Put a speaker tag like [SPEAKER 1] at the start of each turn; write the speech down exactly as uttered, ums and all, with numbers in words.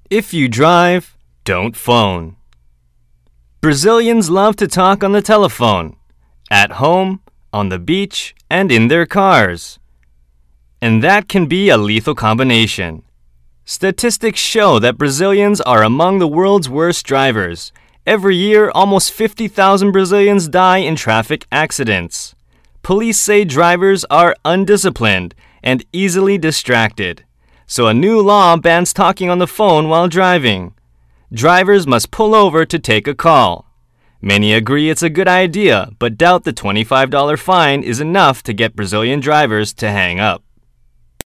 [SPEAKER 1] If you drive, don't phone. Brazilians love to talk on the telephone, at home, on the beach, and in their cars. And that can be a lethal combination. Statistics show that Brazilians are among the world's worst drivers. Every year, almost fifty thousand Brazilians die in traffic accidents. Police say drivers are undisciplined and easily distracted. So a new law bans talking on the phone while driving. Drivers must pull over to take a call. Many agree it's a good idea, but doubt the twenty-five dollars fine is enough to get Brazilian drivers to hang up.